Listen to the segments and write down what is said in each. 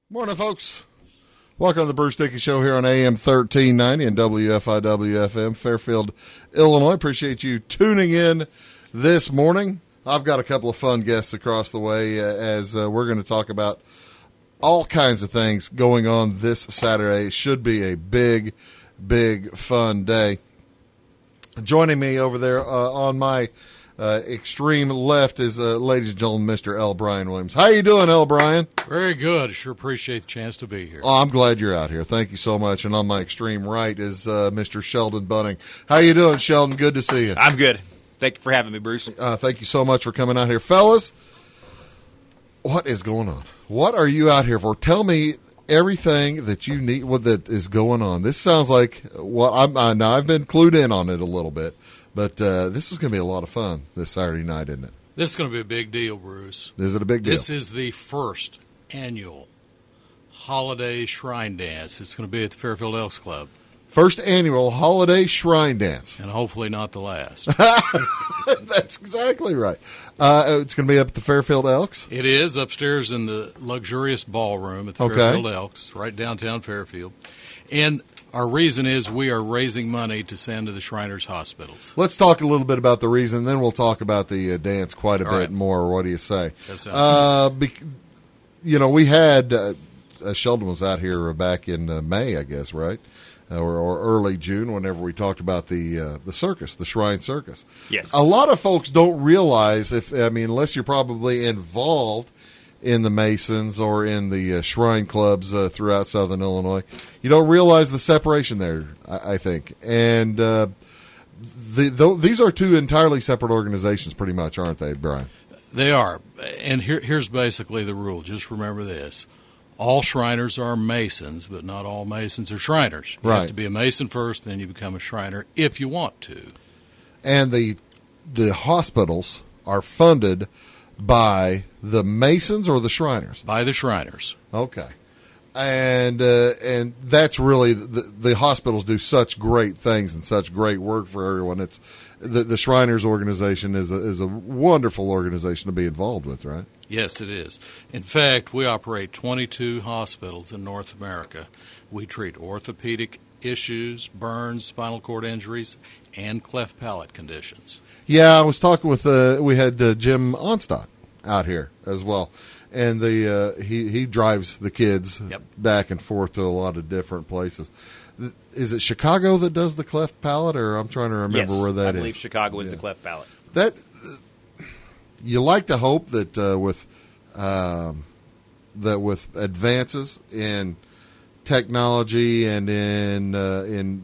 Morning, folks. Welcome to the Bruce Dickey Show here on AM 1390 and WFIW-FM, Fairfield, Illinois. Appreciate you tuning in this morning. I've got a couple of fun guests across the way as we're going to talk about all kinds of things going on this Saturday. It should be a big, big, fun day. Joining me over there on my extreme left is, ladies and gentlemen, Mr. L. Brian Williams. How you doing, L. Brian? Very good. Sure appreciate the chance to be here. Oh, I'm glad you're out here. Thank you so much. And on my extreme right is Mr. Sheldon Bunning. How you doing, Sheldon? Good to see you. I'm good. Thank you for having me, Bruce. Thank you so much for coming out here. Fellas, what is going on? What are you out here for? Tell me everything that you need, what that is going on. This sounds like, well, now I've been clued in on it a little bit. But this is going to be a lot of fun this Saturday night, isn't it? This is going to be a big deal, Bruce. Is it a big deal? This is the first annual holiday shrine dance. It's going to be at the Fairfield Elks Club. First annual holiday shrine dance. And hopefully not the last. That's exactly right. It's going to be up at the Fairfield Elks? It is, upstairs in the luxurious ballroom at the Fairfield Elks, right downtown Fairfield. And our reason is we are raising money to send to the Shriners hospitals. Let's talk a little bit about the reason, then we'll talk about the dance quite a bit more. What do you say? That sounds good. We had Sheldon was out here back in May, I guess, right? Or early June, whenever we talked about the circus, the Shrine Circus. Yes. A lot of folks don't realize, unless you're probably involved in the Masons or in the shrine clubs throughout Southern Illinois, you don't realize the separation there, I think. And these are two entirely separate organizations pretty much, aren't they, Brian? They are. And here's basically the rule. Just remember this. All Shriners are Masons, but not all Masons are Shriners. You have to be a Mason first, then you become a Shriner if you want to. And the hospitals are funded by the Masons or the Shriners? By the Shriners. Okay. And that's really the hospitals do such great things and such great work for everyone. It's the Shriners organization is a wonderful organization to be involved with, right? Yes, it is. In fact, we operate 22 hospitals in North America. We treat orthopedic issues, burns, spinal cord injuries, and cleft palate conditions. Yeah, I was talking with we had Jim Onstadt out here as well, and he drives the kids back and forth to a lot of different places. Is it Chicago that does the cleft palate, or I'm trying to remember where that is? I believe Chicago is the cleft palate. That you like to hope that with advances in technology and in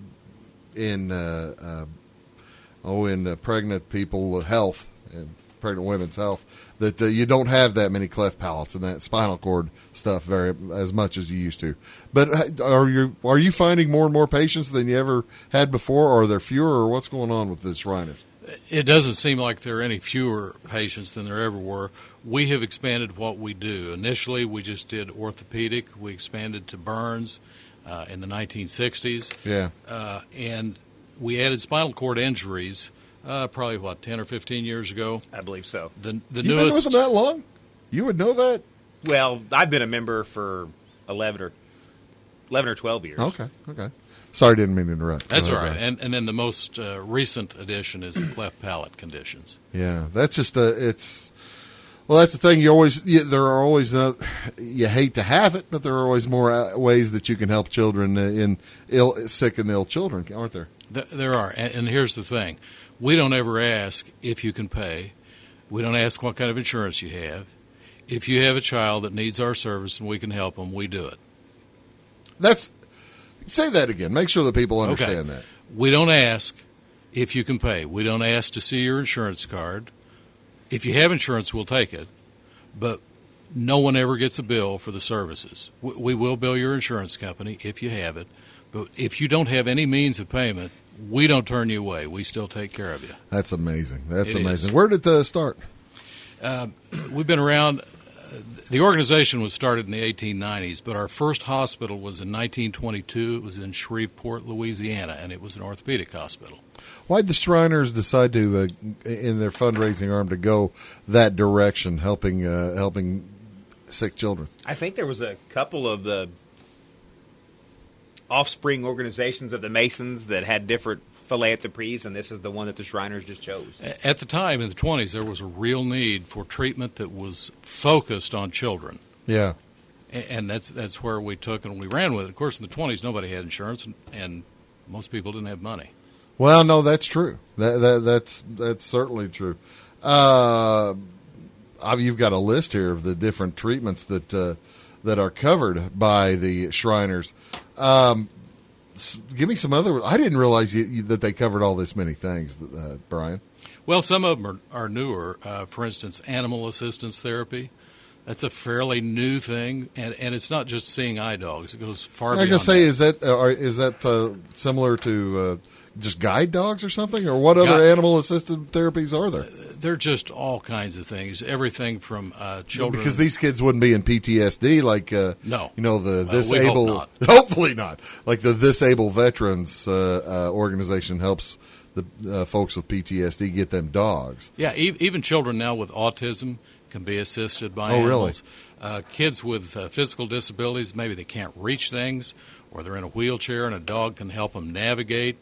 pregnant people health and pregnant women's health, that you don't have that many cleft palates and that spinal cord stuff as much as you used to. But are you finding more and more patients than you ever had before, or are there fewer, or what's going on with the Shriners? It doesn't seem like there are any fewer patients than there ever were. We have expanded what we do. Initially, we just did orthopedic. We expanded to burns in the 1960s. Yeah. And we added spinal cord injuries probably, 10 or 15 years ago? I believe so. The You've newest. been with them that long? You would know that? Well, I've been a member for 11 or 12 years. Okay. Sorry, didn't mean to interrupt. That's all right. And then the most recent addition is the cleft palate conditions. Yeah, that's just that's the thing. There are always you hate to have it, but there are always more ways that you can help children in sick and ill children, aren't there? There are. And here's the thing. We don't ever ask if you can pay. We don't ask what kind of insurance you have. If you have a child that needs our service and we can help them, we do it. Say that again. Make sure that people understand that. We don't ask if you can pay. We don't ask to see your insurance card. If you have insurance, we'll take it. But no one ever gets a bill for the services. We will bill your insurance company if you have it. But if you don't have any means of payment, we don't turn you away. We still take care of you. That's amazing. That's it amazing. Is. Where did it start? We've been around. The organization was started in the 1890s, but our first hospital was in 1922. It was in Shreveport, Louisiana, and it was an orthopedic hospital. Why did the Shriners decide to, in their fundraising arm, to go that direction, helping sick children. I think there was a couple of the offspring organizations of the Masons that had different philanthropies, and this is the one that the Shriners just chose. At the time, in the 20s, there was a real need for treatment that was focused on children. Yeah. And that's where we took and we ran with it. Of course, in the 20s, nobody had insurance, and most people didn't have money. Well, no, that's true. That's certainly true. You've got a list here of the different treatments that are covered by the Shriners. Give me some other. I didn't realize that they covered all this many things, Brian. Well, some of them are newer. For instance, animal assistance therapy. That's a fairly new thing, and it's not just seeing eye dogs. It goes far beyond that. Is that similar to just guide dogs or something? Or what other animal-assisted therapies are there? They're just all kinds of things. Everything from children. Because these kids wouldn't be in PTSD like, no. The We disabled. hope not. Hopefully not. Like the Disabled Veterans organization helps the folks with PTSD get them dogs. Yeah, even children now with autism can be assisted by animals. Really? Kids with physical disabilities, maybe they can't reach things, or they're in a wheelchair and a dog can help them navigate.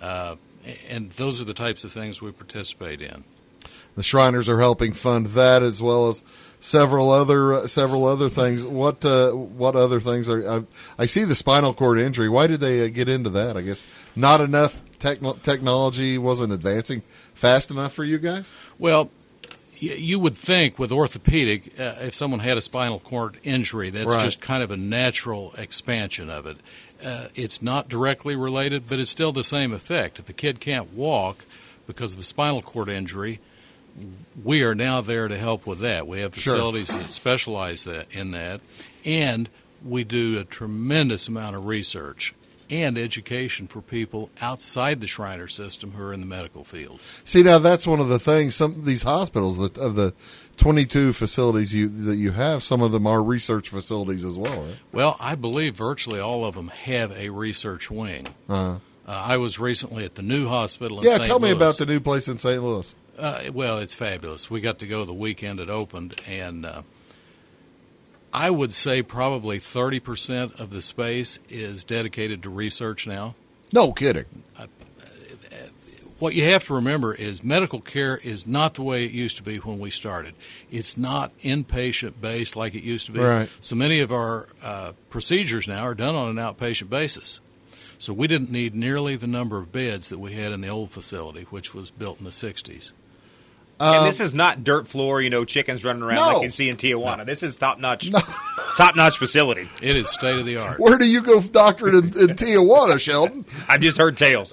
And those are the types of things we participate in. The Shriners are helping fund that, as well as several other things. What other things are? I see the spinal cord injury. Why did they get into that? I guess not enough technology wasn't advancing fast enough for you guys. Well, you would think with orthopedic, if someone had a spinal cord injury, that's right. just kind of a natural expansion of it. It's not directly related, but it's still the same effect. If a kid can't walk because of a spinal cord injury, we are now there to help with that. We have facilities that specialize in that, and we do a tremendous amount of research and education for people outside the Shriner system who are in the medical field. See, now that's one of the things. Some of these hospitals, of the 22 facilities that you have, some of them are research facilities as well, right? Well, I believe virtually all of them have a research wing. I was recently at the new hospital in St. Louis. Tell me about the new place in St. Louis. Well, it's fabulous. We got to go the weekend it opened, and I would say probably 30% of the space is dedicated to research now. No kidding. What you have to remember is medical care is not the way it used to be when we started. It's not inpatient-based like it used to be. Right. So many of our procedures now are done on an outpatient basis. So we didn't need nearly the number of beds that we had in the old facility, which was built in the 60s. And this is not dirt floor, chickens running around like you see in Tijuana. No. This is top-notch facility. It is state-of-the-art. Where do you go doctorate in Tijuana, Sheldon? I've just heard tales.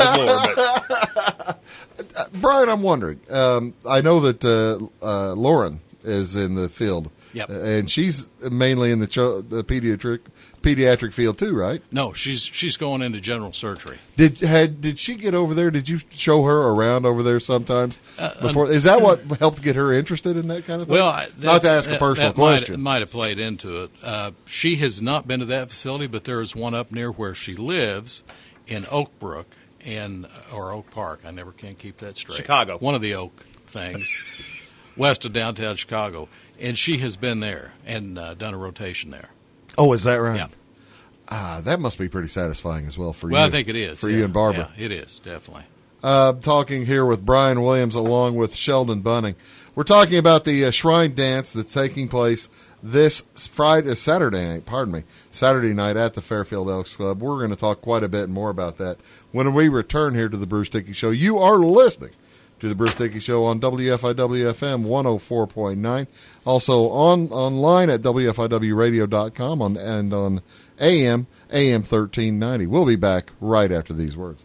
Brian, I'm wondering. I know that Lauren is in the field. Yep. And she's mainly in the pediatric field too, right? No, she's going into general surgery. Did she get over there? Did you show her around over there sometimes before? Is that what helped get her interested in that kind of thing? Well, not to ask a personal question. Might have played into it. She has not been to that facility, but there is one up near where she lives in Oak Brook or Oak Park. I never can keep that straight. Chicago. One of the Oak things. West of downtown Chicago. And she has been there and done a rotation there. Oh, is that right? Yeah. That must be pretty satisfying as well for you. Well, I think it is. For you and Barbara. Yeah, it is, definitely. Talking here with Brian Williams along with Sheldon Bunning. We're talking about the Shrine Dance that's taking place this Saturday night at the Fairfield Elks Club. We're going to talk quite a bit more about that when we return here to the Bruce Dickey Show. You are listening to the Bruce Dickey Show on WFIW-FM 104.9. Also online at WFIWradio.com and on AM 1390. We'll be back right after these words.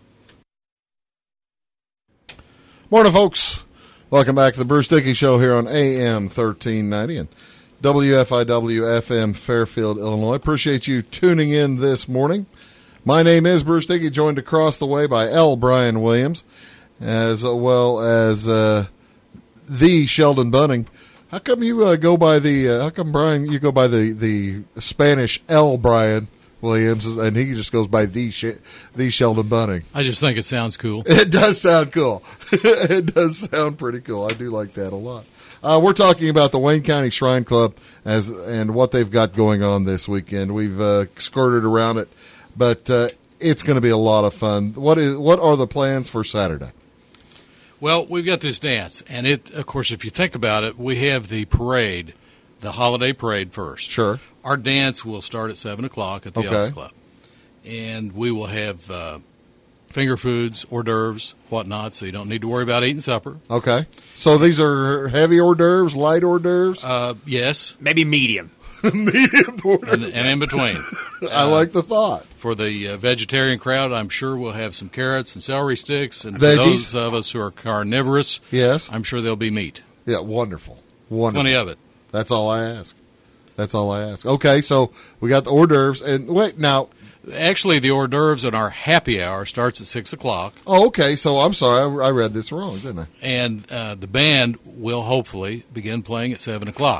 Morning, folks. Welcome back to the Bruce Dickey Show here on AM 1390 and WFIW-FM Fairfield, Illinois. Appreciate you tuning in this morning. My name is Bruce Dickey, joined across the way by L. Brian Williams, as well as the Sheldon Bunning. How come you go by Brian, you go by the Spanish L. Brian Williams, and he just goes by the Sheldon Bunning? I just think it sounds cool. It does sound cool. It does sound pretty cool. I do like that a lot. We're talking about the Wayne County Shrine Club and what they've got going on this weekend. We've skirted around it, but it's going to be a lot of fun. What are the plans for Saturday? Well, we've got this dance, and of course, if you think about it, we have the parade, the holiday parade first. Sure. Our dance will start at 7 o'clock at the Elks Club, and we will have finger foods, hors d'oeuvres, whatnot, so you don't need to worry about eating supper. Okay. So these are heavy hors d'oeuvres, light hors d'oeuvres? Yes. Maybe medium. Medium hors d'oeuvres. And in between. I like the thought. For the vegetarian crowd, I'm sure we'll have some carrots and celery sticks. And Veggies. For those of us who are carnivorous, yes, I'm sure there'll be meat. Yeah, wonderful. Plenty of it. That's all I ask. Okay, so we got the hors d'oeuvres. And wait, now. Actually, the hors d'oeuvres in our happy hour starts at 6 o'clock. Oh, okay. So I'm sorry. I read this wrong, didn't I? And the band will hopefully begin playing at 7 o'clock.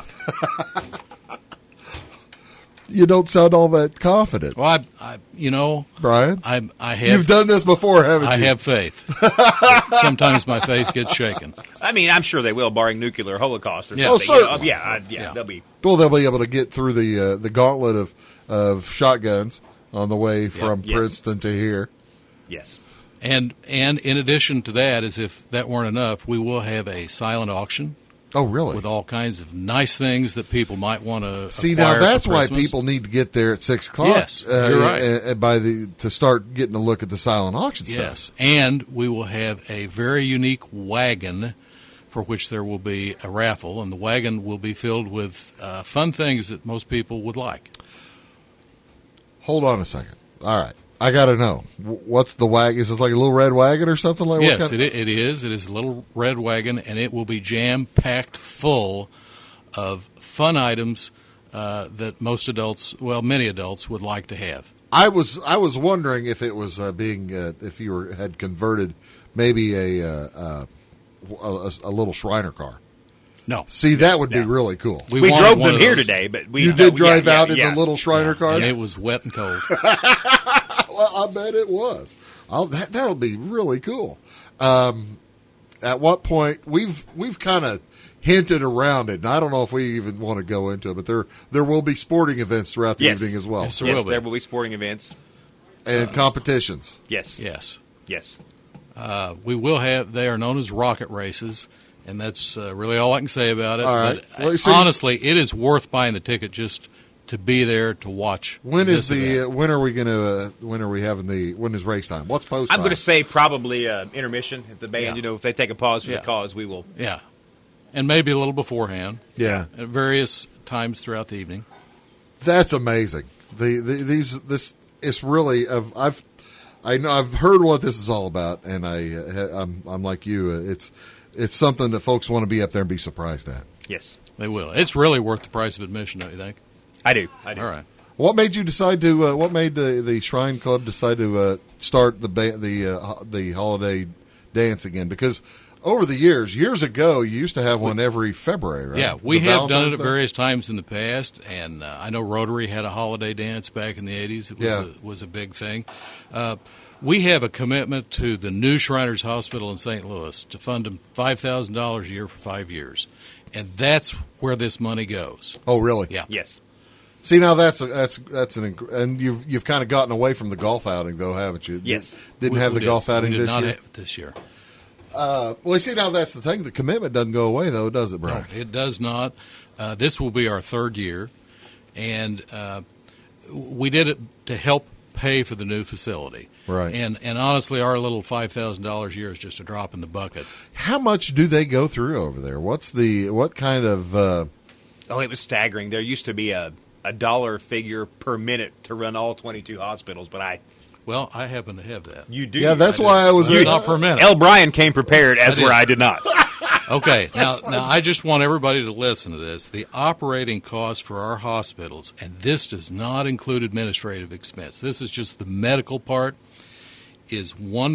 You don't sound all that confident. Well, Brian, I have. You've done this before, haven't you? I have faith. Sometimes my faith gets shaken. I mean, I'm sure they will, barring nuclear holocaust or something. Oh, certainly. Yeah, they'll be. Well, they'll be able to get through the gauntlet of shotguns on the way from Princeton to here. Yes. And in addition to that, as if that weren't enough, we will have a silent auction. Oh, really? With all kinds of nice things that people might want to see. Now that's why people need to get there at 6 o'clock. Yes, you're right. To start getting a look at the silent auction stuff. Yes, and we will have a very unique wagon for which there will be a raffle, and the wagon will be filled with fun things that most people would like. Hold on a second. All right. I got to know. What's the wagon? Is this like a little red wagon or something like that? Yes, it is. It is a little red wagon, and it will be jam-packed full of fun items that many adults would like to have. I was wondering if it was if you had converted maybe a little Shriner car. No. See, that would be really cool. We drove them here today, but you did drive out in the little Shriner car? And it was wet and cold. Well, I bet it was. That'll be really cool. At what point we've kind of hinted around it, and I don't know if we even want to go into it, but there will be sporting events throughout the evening as well. Yes, there will be sporting events and competitions. Yes. We will have. They are known as rocket races, and that's really all I can say about it. All right. But honestly, it is worth buying the ticket just to be there to watch. When is when are we race time? What's post time? I'm going to say probably intermission if the band, if they take a pause for the cause, we will. Yeah. And maybe a little beforehand. Yeah. At various times throughout the evening. That's amazing. This is really I've heard what this is all about, and I'm like you. It's something that folks want to be up there and be surprised at. Yes, they will. It's really worth the price of admission, don't you think? I do. All right. What made you decide to? What made the Shrine Club decide to start the holiday dance again? Because over the years ago, you used to have one every February, right? Yeah, we have done it at various times in the past, and I know Rotary had a holiday dance back in the 80s. It was a big thing. We have a commitment to the new Shriners Hospital in St. Louis to fund them $5,000 a year for 5 years, and that's where this money goes. Oh, really? Yeah. Yes. See, now and you've kind of gotten away from the golf outing, though, haven't you? Yes. Didn't have the golf outing this year? We did not have it this year. Well, see, now that's the thing. The commitment doesn't go away, though, does it, Brian? No, it does not. This will be our third year, and we did it to help pay for the new facility. Right. And honestly, our little $5,000 a year is just a drop in the bucket. How much do they go through over there? What kind of... Oh, it was staggering. There used to be a dollar figure per minute to run all 22 hospitals, but Well, I happen to have that. You do? Yeah, that's why I was... not per minute. L. Bryan came prepared, as where I did not. Okay, now I just want everybody to listen to this. The operating cost for our hospitals, and this does not include administrative expense, this is just the medical part, is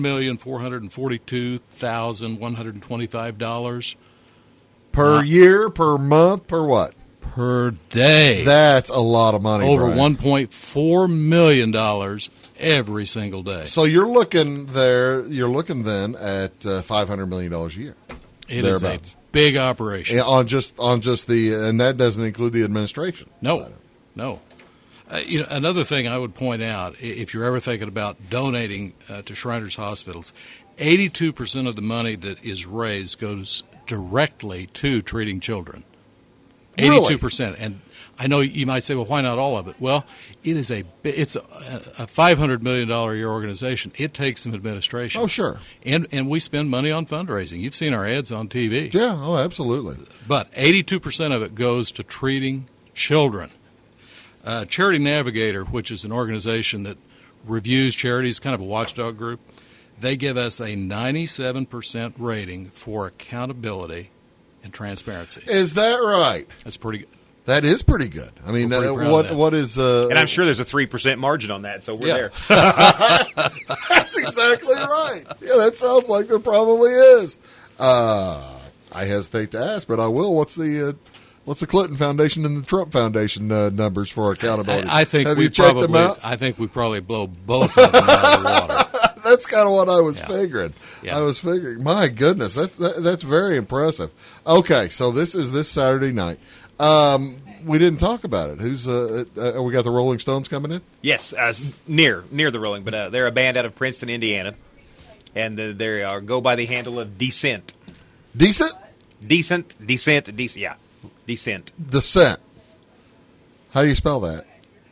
$1,442,125. Per year, per month, per what? Per day. That's a lot of money. Over Brian. $1.4 million every single day. So you're looking then at $500 million a year. It is a big operation. On just the, and that doesn't include the administration. No. Another thing I would point out, if you're ever thinking about donating to Shriners Hospitals, 82% of the money that is raised goes directly to treating children. 82%. Really? And I know you might say, well, why not all of it? Well, it's a $500 million a year organization. It takes some administration. Oh, sure. And we spend money on fundraising. You've seen our ads on TV. Yeah, oh, absolutely. But 82% of it goes to treating children. Charity Navigator, which is an organization that reviews charities, kind of a watchdog group, they give us a 97% rating for accountability and transparency. Is that right? That's pretty good. That is pretty good. I mean, what is... and I'm sure there's a 3% margin on that, so we're there. That's exactly right. Yeah, that sounds like there probably is. I hesitate to ask, but I will. What's the Clinton Foundation and the Trump Foundation numbers for accountability? I think Have we you checked them out? I think we probably blow both of them out of the water. That's kind of what I was figuring. Yeah. I was figuring. My goodness, that's very impressive. Okay, so this is this Saturday night. We didn't talk about it. Who's we got the Rolling Stones coming in? Yes, near the Rolling, but they're a band out of Princeton, Indiana, and they go by the handle of Descent. Decent? Decent. Yeah, Descent. Descent. How do you spell that?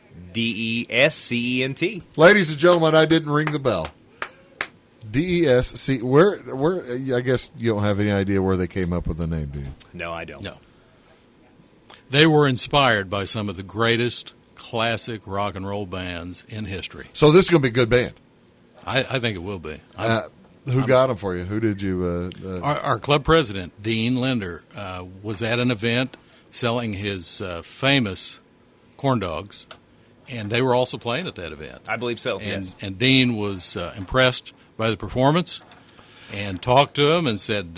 DESCENT. Ladies and gentlemen, I didn't ring the bell. DESC. Where? I guess you don't have any idea where they came up with the name, do you? No, I don't. No. They were inspired by some of the greatest classic rock and roll bands in history. So this is going to be a good band. I think it will be. Who got them for you? Who did you? Our club president, Dean Linder, was at an event selling his famous corn dogs, and they were also playing at that event. I believe so, yes. And Dean was impressed by the performance and talked to him and said,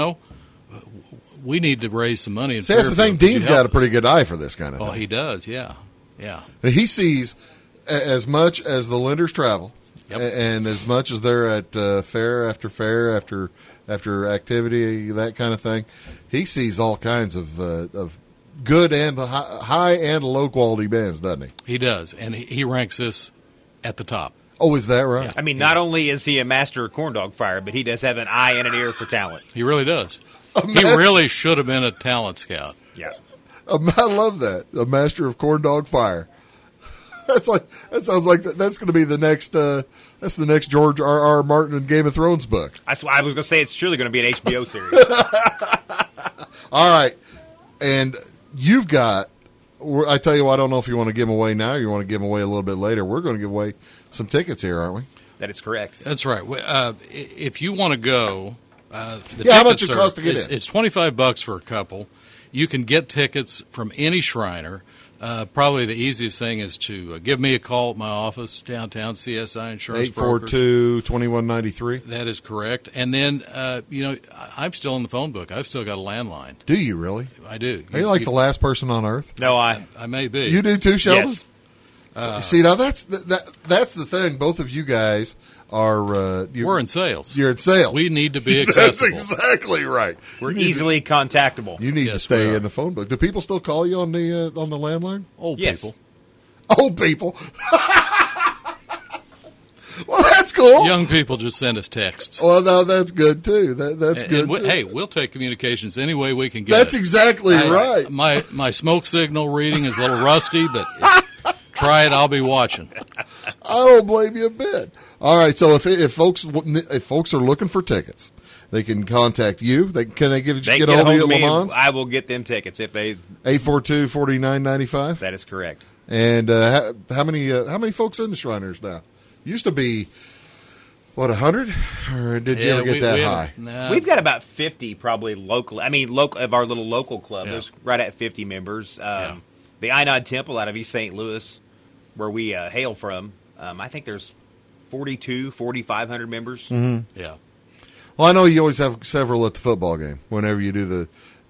we need to raise some money. See, that's the thing. Dean's got a pretty good eye for this kind of thing. Oh, he does, yeah. He sees as much as the Linders travel, yep, and as much as they're at fair after activity, that kind of thing. He sees all kinds of good and high and low quality bands, doesn't he? He does, and he ranks this at the top. Oh, is that right? Yeah. I mean, not only is he a master of corn dog fire, but he does have an eye and an ear for talent. He really does. He really should have been a talent scout. Yeah. I love that. A master of corn dog fire. That sounds like that's going to be the next. That's the next George R.R. Martin and Game of Thrones book. That's why I was going to say it's surely going to be an HBO series. All right, and you've got. I tell you what, I don't know if you want to give them away now or you want to give them away a little bit later. We're going to give away some tickets here, aren't we? That is correct. That's right. If you want to go, how much it costs to get in? It's $25 for a couple. You can get tickets from any Shriner. Probably the easiest thing is to give me a call at my office, downtown CSI Insurance Brokers. 842-2193. That is correct. And then, I'm still in the phone book. I've still got a landline. Do you really? I do. Are you like the last person on earth? No, I may be. You do too, Sheldon? Yes. See, now that's the thing. Both of you guys are... we're in sales. You're in sales. We need to be accessible. That's exactly right. We're easily contactable. You need to stay in the phone book. Do people still call you on the landline? Old yes. people. Old people. Well, that's cool. Young people just send us texts. Well, no, that's good too. That's good. Too. Hey, we'll take communications any way we can get. That's exactly right. My smoke signal reading is a little rusty, but try it. I'll be watching. I don't blame you a bit. All right, so if folks are looking for tickets, they can contact you. Can they get a hold of you at Le Mans? I will get them tickets if they 842-4995. That is correct. And how many folks in the Shriners now? Used to be, 100? Or did you ever get that high? Nah. We've got about 50 probably locally. I mean, of our little local club. Yeah. There's right at 50 members. The Einod Temple out of East St. Louis, where we hail from, I think there's 4,500 members. Mm-hmm. Yeah. Well, I know you always have several at the football game whenever you do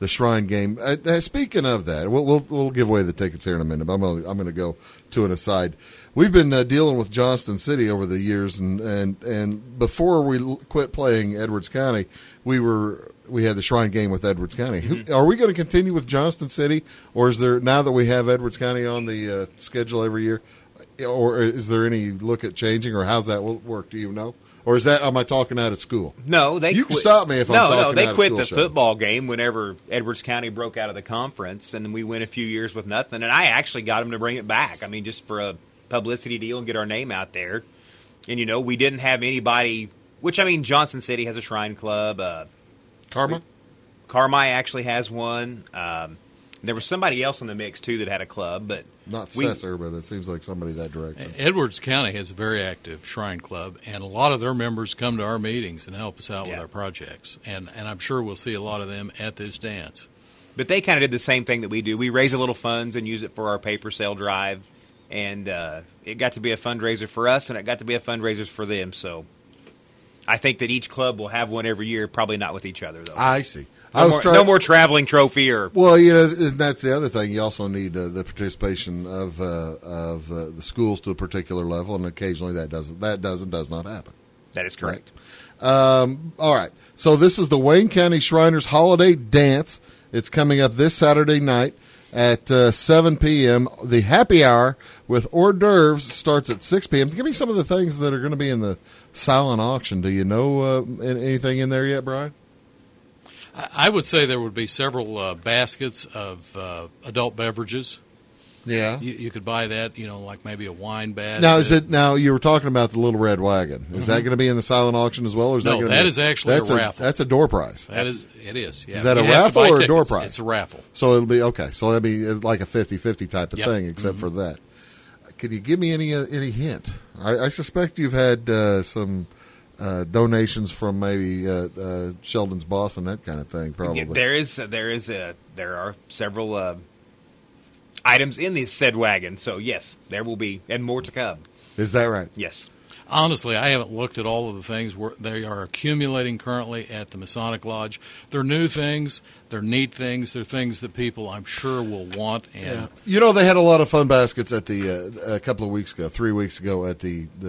the Shrine game. Speaking of that, we'll give away the tickets here in a minute. But I'm going to go to an aside. We've been dealing with Johnston City over the years, and before we quit playing Edwards County, we had the Shrine game with Edwards County. Are we going to continue with Johnston City, or is there, now that we have Edwards County on the schedule every year, or is there any look at changing, or how's that work? Do you know? Or am I talking out of school? No, You can stop me if I'm talking out of school. No, they quit the football game whenever Edwards County broke out of the conference, and we went a few years with nothing. And I actually got them to bring it back. I mean, just for a publicity deal and get our name out there. And, we didn't have anybody, which, I mean, Johnson City has a Shrine Club. Carmi actually has one. There was somebody else in the mix, too, that had a club. But not Sesser, but it seems like somebody that direction. Edwards County has a very active Shrine Club, and a lot of their members come to our meetings and help us out with our projects. And I'm sure we'll see a lot of them at this dance. But they kind of did the same thing that we do. We raise a little funds and use it for our paper sale drive. And it got to be a fundraiser for us, and it got to be a fundraiser for them. So I think that each club will have one every year, probably not with each other, though. I see. No more traveling trophy or. Well, that's the other thing. You also need the participation of the schools to a particular level, and occasionally that does not happen. That is correct. Right? All right. So this is the Wayne County Shriners Holiday Dance. It's coming up this Saturday night at 7 p.m. The happy hour with hors d'oeuvres starts at 6 p.m. Give me some of the things that are going to be in the silent auction. Do you know anything in there yet, Brian? I would say there would be several baskets of adult beverages. Yeah. You could buy that, like maybe a wine basket. Now you were talking about the Little Red Wagon. Is that going to be in the silent auction as well? Or is no, that is actually a raffle. That's a door prize. It is. Yeah. Is that a raffle or a door prize? It's a raffle. So it'll be okay. So it'll be like a 50-50 type of thing, except for that. Could you give me any hint? I suspect you've had some donations from maybe Sheldon's Boss and that kind of thing. Probably there are several items in the said wagon. So yes, there will be, and more to come. Is that right? Yes. Honestly, I haven't looked at all of the things they are accumulating currently at the Masonic Lodge. They're new things. They're neat things. They're things that people, I'm sure, will want. And they had a lot of fun baskets at the a couple of weeks ago, 3 weeks ago when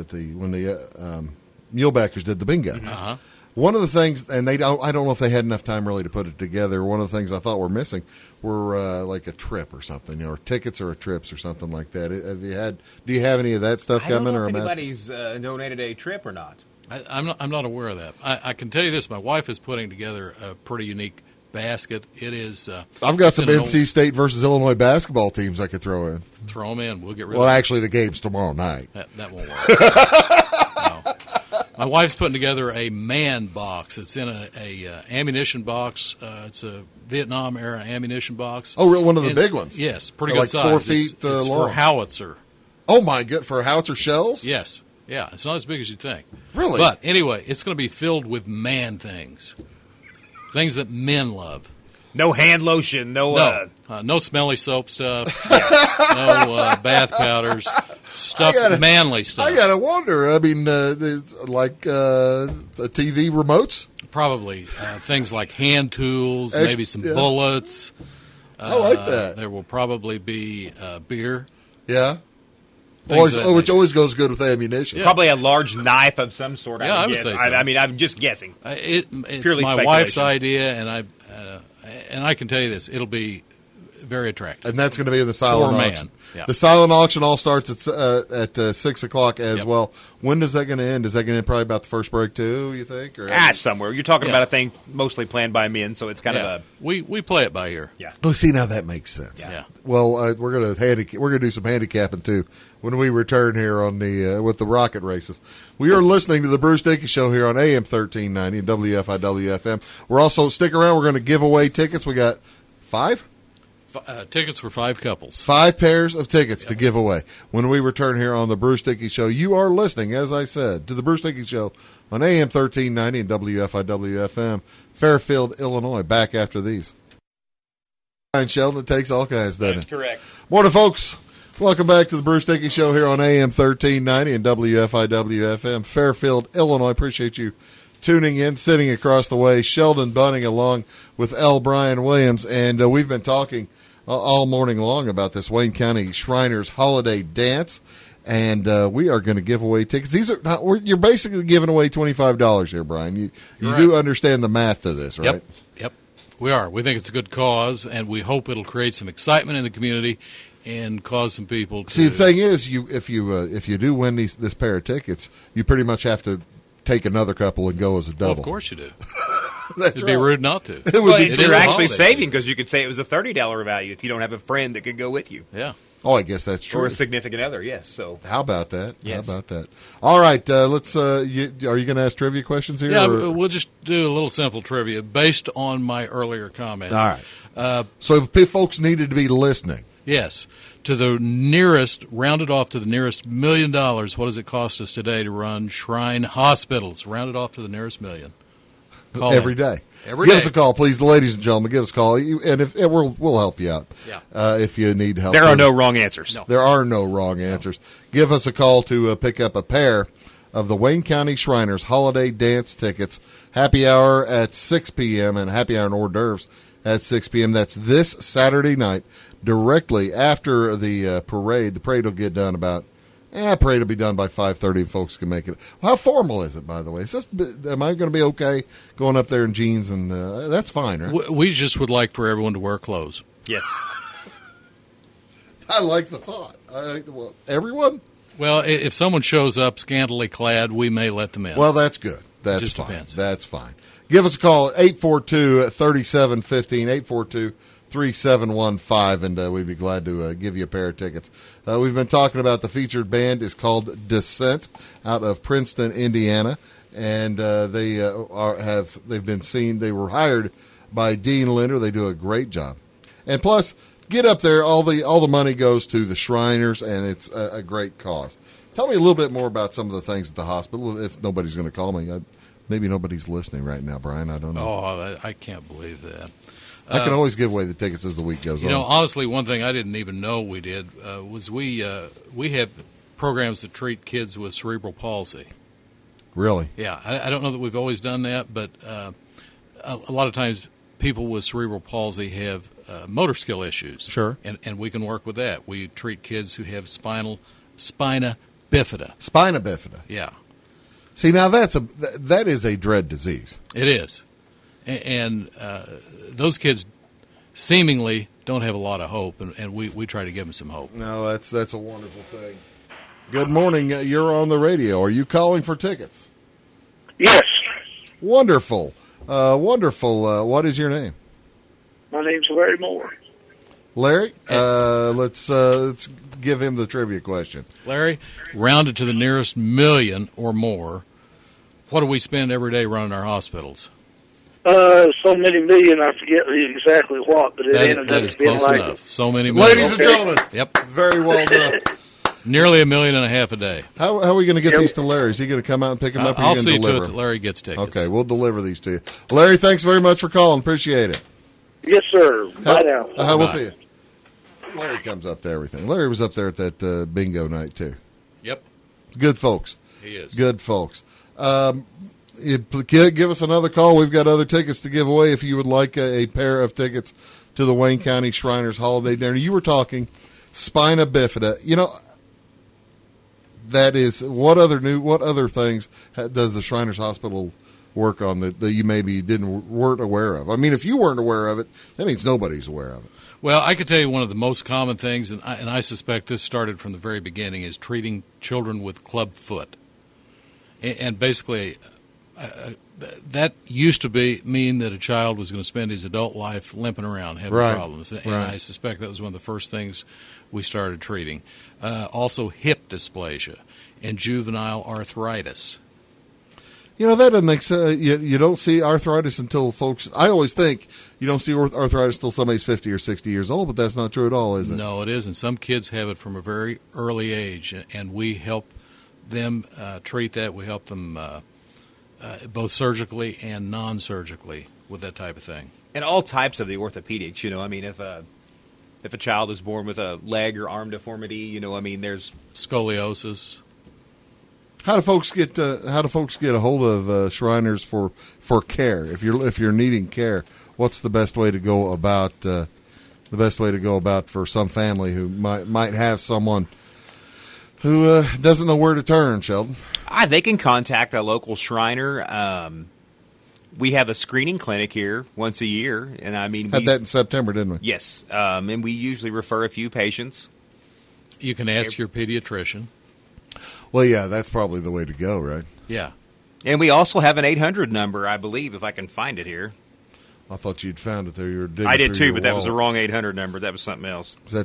the Mulebackers did the bingo. Uh-huh. One of the things, and I don't know if they had enough time really to put it together. One of the things I thought were missing were like a trip or something, or tickets or trips or something like that. Do you have any of that stuff coming? I don't know if anybody's donated a trip or not. I'm not aware of that. I can tell you this: my wife is putting together a pretty unique basket. It is. I've got some NC State versus Illinois basketball teams I could throw in. Throw them in. We'll get rid. Well, actually, the game's tomorrow night. That won't work. No. My wife's putting together a man box. It's in a ammunition box. It's a Vietnam era ammunition box. Oh, really? One of the big ones? Yes, pretty good size. 4 feet it's long. For howitzer. Oh my god! For howitzer shells? Yes. Yeah, it's not as big as you think. Really? But anyway, it's going to be filled with man things that men love. No hand lotion, no smelly soap stuff, no bath powders, manly stuff. I gotta wonder. I mean, like the TV remotes, probably things like hand tools, maybe some bullets. I like that. There will probably be beer. Yeah. Which always goes good with ammunition. Yeah. Probably a large knife of some sort. I would say so. I mean, I'm just guessing. It's purely my wife's idea, and I can tell you this: it'll be very attractive. And that's going to be in the silent auction. Yeah. The silent auction all starts at 6 o'clock as well. When is that going to end? Is that going to end probably about the first break too? You think? Or somewhere. You're talking about a thing mostly planned by men, so it's kind of a. We play it by ear. Yeah. Oh, see, now that makes sense. Yeah. Well, we're going to do some handicapping too when we return here on the with the rocket races. We are listening to the Bruce Dickey Show here on AM 1390 and WFIW FM. We're also stick around. We're going to give away tickets. We got 5. Tickets for 5 couples. 5 pairs of tickets to give away when we return here on the Bruce Dickey Show. You are listening, as I said, to the Bruce Dickey Show on AM 1390 and WFIW FM, Fairfield, Illinois. Back after these. Brian Sheldon, it takes all kinds, doesn't it? That's correct. Morning, folks. Welcome back to the Bruce Dickey Show here on AM 1390 and WFIW FM, Fairfield, Illinois. Appreciate you tuning in, sitting across the way, Sheldon Bunning along with L. Brian Williams. And we've been talking all morning long about this Wayne County Shriners Holiday Dance. And we are going to give away tickets. These are you're basically giving away $25 here, Brian. You right. do understand the math to this, right? Yep, we are. We think it's a good cause, and we hope it'll create some excitement in the community and cause some people to... See, the thing is, if you do win this pair of tickets, you pretty much have to take another couple and go as a double. Well, of course you do. It'd be rude not to. You're actually saving because you could say it was a $30 value if you don't have a friend that could go with you. Yeah. Oh, I guess that's true. Or a significant other, yes. So how about that? Yes. How about that? All right, let's. Are you going to ask trivia questions here? Yeah, or? we'll just do a little simple trivia based on my earlier comments. All right. So folks needed to be listening. Yes. To the nearest, rounded off to the nearest $1 million, what does it cost us today to run Shrine Hospitals? Rounded off to the nearest million. Call every day. Every give day. us a call, please, ladies and gentlemen. Give us a call, and we'll help you out. Yeah. If you need help, there are no wrong answers. No. There are no wrong answers. Give us a call to pick up a pair of the Wayne County Shriners Holiday Dance tickets. Happy hour at 6 p.m. and happy hour and hors d'oeuvres at 6 p.m. That's this Saturday night, directly after the parade. The parade will get done about. Parade will be done by 5:30 and folks can make it. How formal is it, by the way? Am I going to be okay going up there in jeans? And that's fine, right? We just would like for everyone to wear clothes. Yes. I like the thought. Everyone? Well, if someone shows up scantily clad, we may let them in. Well, that's good. That's just fine. Depends. That's fine. Give us a call at 842-3715, 842-3715, and we'd be glad to give you a pair of tickets. We've been talking about the featured band is called Descent out of Princeton, Indiana, and they've been seen. They were hired by Dean Linder. They do a great job, and plus, get up there. All the money goes to the Shriners, and it's a great cause. Tell me a little bit more about some of the things at the hospital. If nobody's going to call me, maybe nobody's listening right now, Brian. I don't know. Oh, I can't believe that. I can always give away the tickets as the week goes on. You know, honestly, one thing I didn't even know we did was we have programs that treat kids with cerebral palsy. Really? Yeah, I don't know that we've always done that, but a lot of times people with cerebral palsy have motor skill issues. Sure. And we can work with that. We treat kids who have spina bifida. Spina bifida. Yeah. See, now that is a dread disease. It is. And those kids seemingly don't have a lot of hope, and we try to give them some hope. No, that's a wonderful thing. Good morning. You're on the radio. Are you calling for tickets? Yes. Wonderful. Wonderful. What is your name? My name's Larry Moore. Larry, let's give him the trivia question. Larry, rounded to the nearest million or more, what do we spend every day running our hospitals? So many million, I forget exactly what, but it ended that up is being close like enough. So many million. Ladies and gentlemen. Yep. Very well done. Nearly $1.5 million a day. How are we going to get these to Larry? Is he going to come out and pick them up? Or I'll you see going to to it that Larry gets tickets. Okay, we'll deliver these to you. Larry, thanks very much for calling. Appreciate it. Yes, sir. Bye now. We'll see you. Larry comes up to everything. Larry was up there at that bingo night, too. Yep. Good folks. He is. Good folks. Give us another call. We've got other tickets to give away if you would like a pair of tickets to the Wayne County Shriners Holiday Dinner. You were talking spina bifida. You know, that is what other things does the Shriners Hospital work on that you maybe weren't aware of? I mean, if you weren't aware of it, that means nobody's aware of it. Well, I could tell you one of the most common things, and I suspect this started from the very beginning, is treating children with club foot. And basically, that used to mean that a child was going to spend his adult life limping around, having problems. And I suspect that was one of the first things we started treating. Also, hip dysplasia and juvenile arthritis. You know, that doesn't make sense. You don't see arthritis until folks. I always think you don't see arthritis until somebody's 50 or 60 years old, but that's not true at all, is it? No, it isn't. Some kids have it from a very early age, and we help them treat that. We help them both surgically and non-surgically with that type of thing. And all types of the orthopedics, you know. I mean, if a child is born with a leg or arm deformity, you know, I mean, there's scoliosis. How do folks get a hold of Shriners for care? If you're needing care, what's the best way to go about for some family who might have someone who doesn't know where to turn, Sheldon? They can contact a local Shriner. We have a screening clinic here once a year, and had that in September, didn't we? Yes, and we usually refer a few patients. You can ask your pediatrician. Well, yeah, that's probably the way to go, right? Yeah. And we also have an 800 number, I believe, if I can find it here. I thought you'd found it there. You were digging I did through too, your but that was the wallet. wrong 800 number. That was something else. Was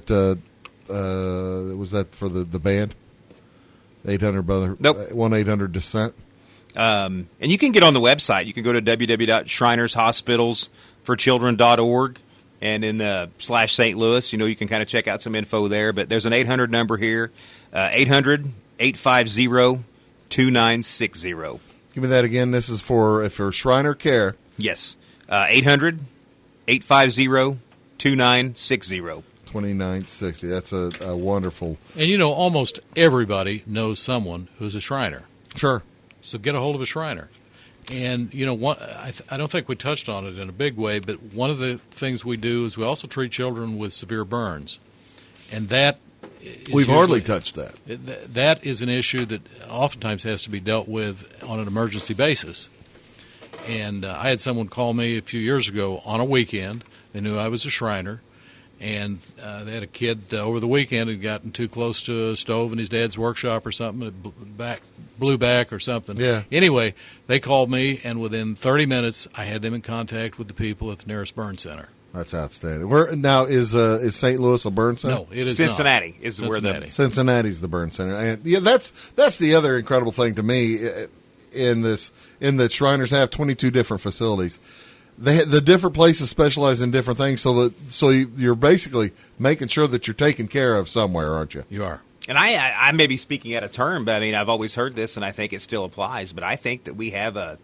that for the band? 800 brother. Nope. 1-800 Descent. And you can get on the website. You can go to www.shrinershospitalsforchildren.org, and in the /St. Louis, you can kind of check out some info there. But there's an 800 number here, 800-850-2960. Give me that again. This is for Shriner Care. Yes, 800-850-2960. 2960. That's a wonderful. And almost everybody knows someone who's a Shriner. Sure. So get a hold of a Shriner. And, I don't think we touched on it in a big way, but one of the things we do is we also treat children with severe burns. And that is We've hardly touched that. That is an issue that oftentimes has to be dealt with on an emergency basis. And I had someone call me a few years ago on a weekend. They knew I was a Shriner. And they had a kid over the weekend who'd gotten too close to a stove in his dad's workshop or something. It blew back or something. Yeah. Anyway, they called me, and within 30 minutes, I had them in contact with the people at the nearest burn center. That's outstanding. Now is St. Louis a burn center? No, it is Cincinnati not. is where the Cincinnati's the burn center, and yeah, that's the other incredible thing to me in that Shriners have 22 different facilities. The different places specialize in different things, so you're basically making sure that you're taken care of somewhere, aren't you? You are. And I may be speaking out of turn, but I've always heard this, and I think it still applies. But I think that we have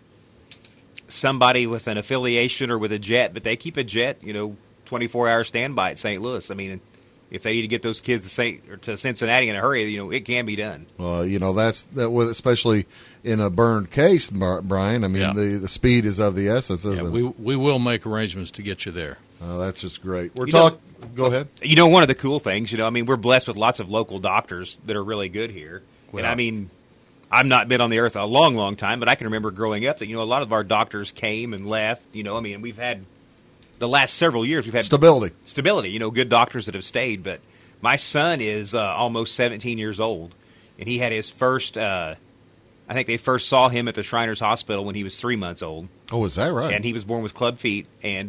somebody with an affiliation or with a jet, but they keep a jet, 24-hour standby at St. Louis. If they need to get those kids to Cincinnati in a hurry, it can be done. Well, especially in a burned case, Brian. The speed is of the essence, isn't it? We will make arrangements to get you there. That's just great. Go ahead. One of the cool things, we're blessed with lots of local doctors that are really good here. Well, and I've not been on the earth a long, long time, but I can remember growing up that, a lot of our doctors came and left. We've had the last several years, we've had stability, good doctors that have stayed. But my son is almost 17 years old, and he had his first, I think they first saw him at the Shriners Hospital when he was 3 months old. Oh, is that right? And he was born with club feet. And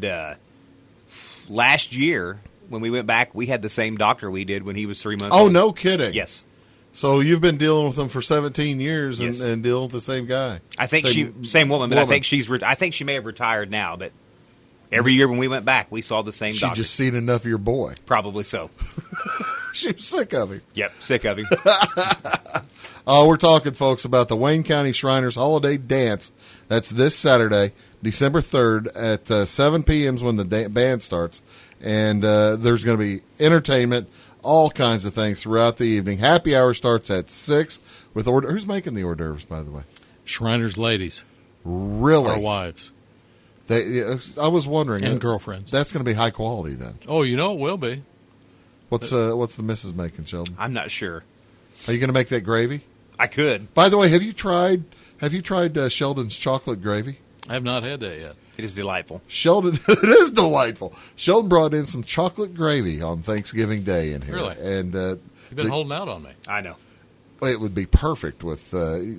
last year, when we went back, we had the same doctor we did when he was 3 months old. Oh, no kidding. Yes. So you've been dealing with him for 17 years Yes. and dealing with the same guy. I think same woman, but I think I think she may have retired now, but every year when we went back, we saw the same She doctor. just seen enough of your boy. Probably so. She was sick of him. Yep, sick of him. We're talking, folks, about the Wayne County Shriners Holiday Dance. That's this Saturday, December 3rd at 7 p.m. is when the band starts. And there's going to be entertainment, all kinds of things throughout the evening. Happy hour starts at 6 with hors d'oeuvres. Who's making the hors d'oeuvres, by the way? Shriners ladies. Really? Our wives. I was wondering. And girlfriends. That's going to be high quality then. Oh, it will be. What's the missus making, Sheldon? I'm not sure. Are you going to make that gravy? I could. By the way, have you tried Sheldon's chocolate gravy? I have not had that yet. It is delightful. Sheldon, it is delightful. Sheldon brought in some chocolate gravy on Thanksgiving Day in here. Really? And You've been holding out on me. I know. It would be perfect with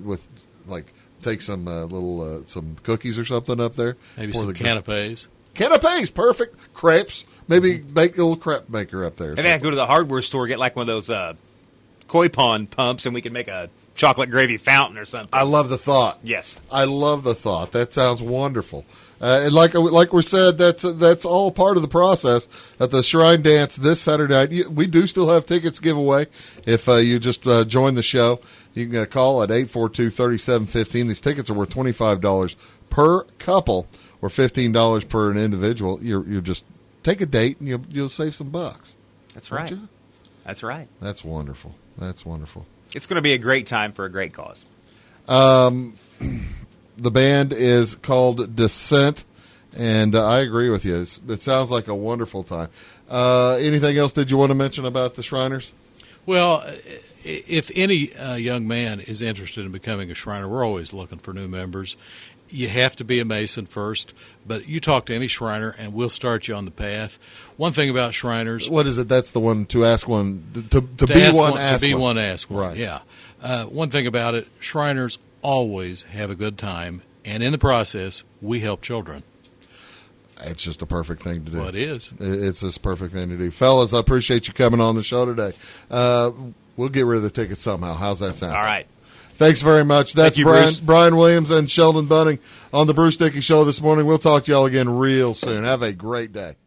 take some some cookies or something up there. Maybe some canapes. Canapes, perfect. Crepes. Maybe make a little crepe maker up there. Maybe I could go to the hardware store, get like one of those koi pond pumps, and we can make a chocolate gravy fountain or something. I love the thought. Yes. I love the thought. That sounds wonderful. And like we said, that's all part of the process at the Shrine Dance this Saturday night. We do still have tickets giveaway if you just join the show. You can call at 842-3715. These tickets are worth $25 per couple or $15 per an individual. You just take a date and you'll save some bucks. That's right. You? That's right. That's wonderful. That's wonderful. It's going to be a great time for a great cause. The band is called Descent, and I agree with you. It sounds like a wonderful time. Anything else did you want to mention about the Shriners? Well, if any young man is interested in becoming a Shriner, we're always looking for new members. You have to be a Mason first, but you talk to any Shriner, and we'll start you on the path. One thing about Shriners... What is it? That's the one to ask one. To be ask one, ask to be one. one, ask one. Right. Yeah. One thing about it, Shriners always have a good time, and in the process, we help children. It's just a perfect thing to do. Well, it is. It's just a perfect thing to do. Fellas, I appreciate you coming on the show today. We'll get rid of the tickets somehow. How's that sound? All right. Thanks very much. That's Thank you, Brian Williams and Sheldon Bunning on the Bruce Dickey Show this morning. We'll talk to y'all again real soon. Have a great day.